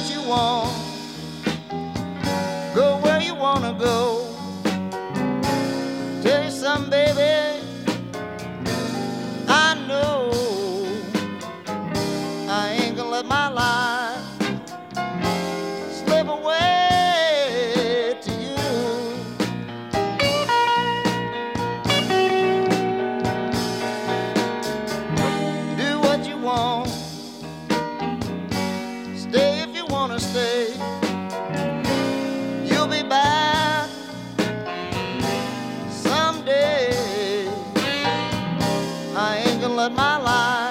what you want, go where you wanna go. Tell you something, baby, I know I ain't gonna let my life slip away to you. Do what you want, stay if you wanna stay. You'll be back someday. I ain't gonna let my life